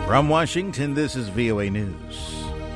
From Washington, this is VOA News.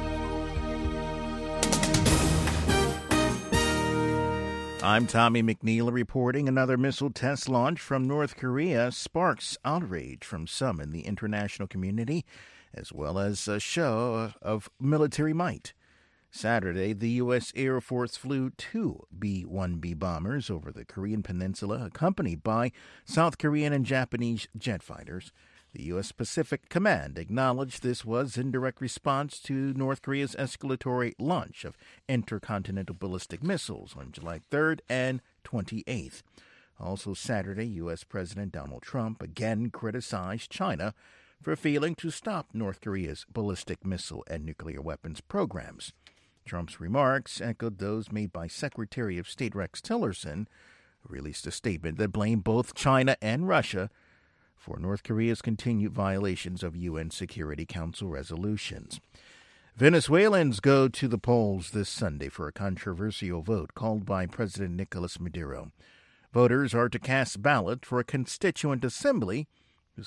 I'm Tommy McNeil reporting. Another missile test launch from North Korea sparks outrage from some in the international community, as well as a show of military might. Saturday, the U.S. Air Force flew two B-1B bombers over the Korean peninsula, accompanied by South Korean and Japanese jet fighters. The U.S. Pacific Command acknowledged this was in direct response to North Korea's escalatory launch of intercontinental ballistic missiles on July 3rd and 28th. Also Saturday, U.S. President Donald Trump again criticized China for failing to stop North Korea's ballistic missile and nuclear weapons programs. Trump's remarks echoed those made by Secretary of State Rex Tillerson, who released a statement that blamed both China and Russia for North Korea's continued violations of UN Security Council resolutions. Venezuelans go to the polls this Sunday for a controversial vote called by President Nicolas Maduro. Voters are to cast ballot for a constituent assembly whose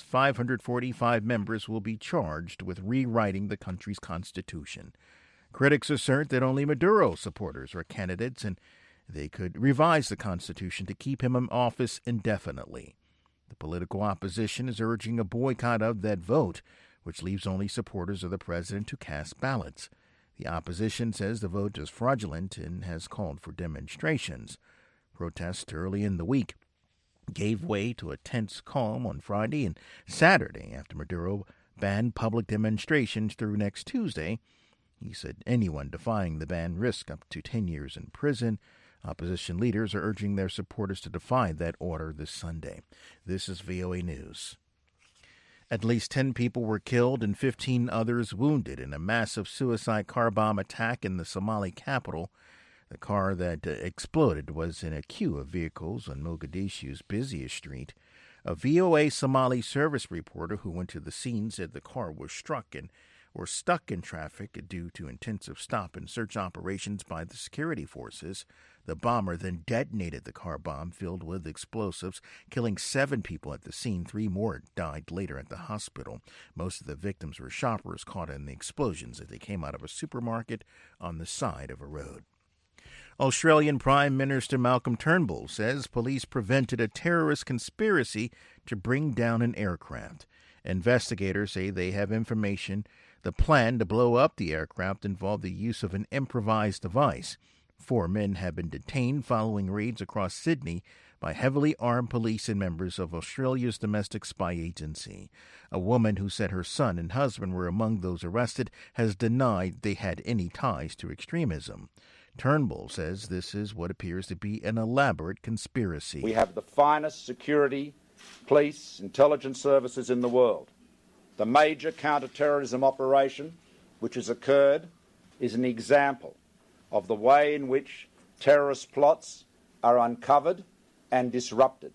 545 members will be charged with rewriting the country's constitution. Critics assert that only Maduro supporters are candidates and they could revise the constitution to keep him in office indefinitely. The political opposition is urging a boycott of that vote, which leaves only supporters of the president to cast ballots. The opposition says the vote is fraudulent and has called for demonstrations. Protests early in the week gave way to a tense calm on Friday and Saturday after Maduro banned public demonstrations through next Tuesday. He said anyone defying the ban risk up to 10 years in prison. Opposition leaders are urging their supporters to defy that order this Sunday. This is VOA News. At least 10 people were killed and 15 others wounded in a massive suicide car bomb attack in the Somali capital. The car that exploded was in a queue of vehicles on Mogadishu's busiest street. A VOA Somali service reporter who went to the scene said the car was stuck in traffic due to intensive stop and search operations by the security forces. The bomber then detonated the car bomb filled with explosives, killing 7 people at the scene. 3 more died later at the hospital. Most of the victims were shoppers caught in the explosions as they came out of a supermarket on the side of a road. Australian Prime Minister Malcolm Turnbull says police prevented a terrorist conspiracy to bring down an aircraft. Investigators say they have information the plan to blow up the aircraft involved the use of an improvised device. 4 men have been detained following raids across Sydney by heavily armed police and members of Australia's domestic spy agency. A woman who said her son and husband were among those arrested has denied they had any ties to extremism. Turnbull says this is what appears to be an elaborate conspiracy. We have the finest security, police, intelligence services in the world. The major counter-terrorism operation which has occurred is an example of the way in which terrorist plots are uncovered and disrupted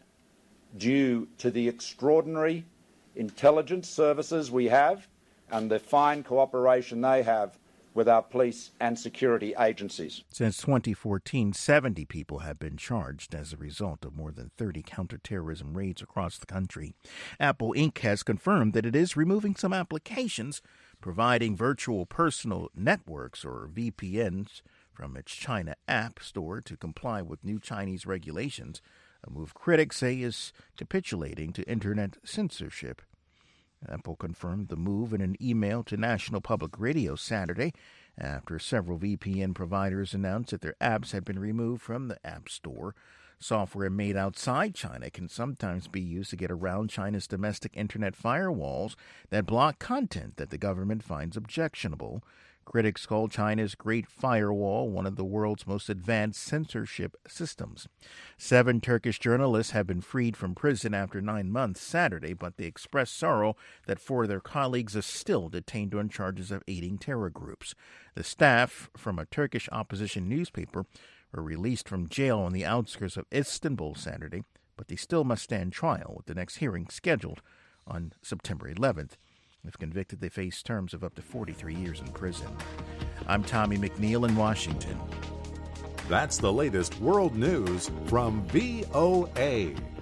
due to the extraordinary intelligence services we have and the fine cooperation they have with our police and security agencies. Since 2014, 70 people have been charged as a result of more than 30 counterterrorism raids across the country. Apple Inc. has confirmed that it is removing some applications providing virtual personal networks or VPNs from its China App Store to comply with new Chinese regulations, a move critics say is capitulating to Internet censorship. Apple confirmed the move in an email to National Public Radio Saturday after several VPN providers announced that their apps had been removed from the App Store. Software made outside China can sometimes be used to get around China's domestic Internet firewalls that block content that the government finds objectionable. Critics call China's Great Firewall one of the world's most advanced censorship systems. 7 Turkish journalists have been freed from prison after 9 months Saturday, but they expressed sorrow that 4 of their colleagues are still detained on charges of aiding terror groups. The staff from a Turkish opposition newspaper were released from jail on the outskirts of Istanbul Saturday, but they still must stand trial, with the next hearing scheduled on September 11th. If convicted, they face terms of up to 43 years in prison. I'm Tommy McNeil in Washington. That's the latest world news from VOA.